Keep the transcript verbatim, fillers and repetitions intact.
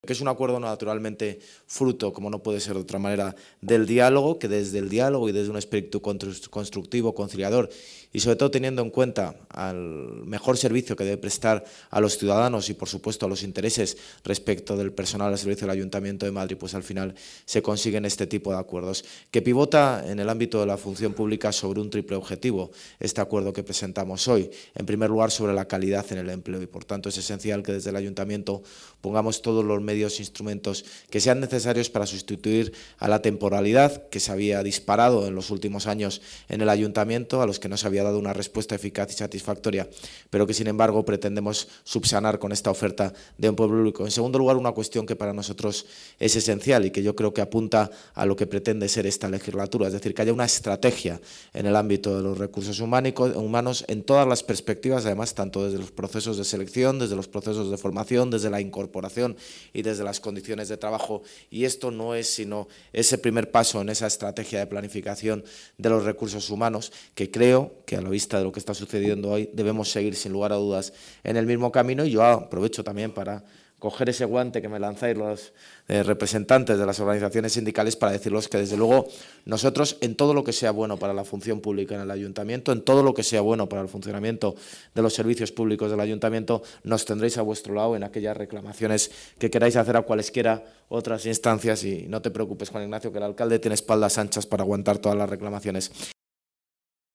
Que es un acuerdo naturalmente fruto, como no puede ser de otra manera, del diálogo, que desde el diálogo y desde un espíritu constructivo, conciliador y sobre todo teniendo en cuenta al mejor servicio que debe prestar a los ciudadanos y por supuesto a los intereses respecto del personal al servicio del Ayuntamiento de Madrid, pues al final se consiguen este tipo de acuerdos, que pivota en el ámbito de la función pública sobre un triple objetivo, este acuerdo que presentamos hoy. En primer lugar, sobre la calidad en el empleo y por tanto es esencial que desde el Ayuntamiento pongamos todos los medios e instrumentos que sean necesarios para sustituir a la temporalidad que se había disparado en los últimos años en el Ayuntamiento, a los que no se había dado una respuesta eficaz y satisfactoria, pero que sin embargo pretendemos subsanar con esta oferta de empleo público. En segundo lugar, una cuestión que para nosotros es esencial y que yo creo que apunta a lo que pretende ser esta legislatura, es decir, que haya una estrategia en el ámbito de los recursos humanos en todas las perspectivas, además tanto desde los procesos de selección, desde los procesos de formación, desde la incorporación y desde las condiciones de trabajo, y esto no es sino ese primer paso en esa estrategia de planificación de los recursos humanos que creo que a la vista de lo que está sucediendo hoy debemos seguir sin lugar a dudas en el mismo camino. Y yo aprovecho también para coger ese guante que me lanzáis los eh, representantes de las organizaciones sindicales para decirles que desde luego nosotros en todo lo que sea bueno para la función pública en el Ayuntamiento, en todo lo que sea bueno para el funcionamiento de los servicios públicos del Ayuntamiento, nos tendréis a vuestro lado en aquellas reclamaciones que queráis hacer a cualesquiera otras instancias y no te preocupes, Juan Ignacio, que el alcalde tiene espaldas anchas para aguantar todas las reclamaciones.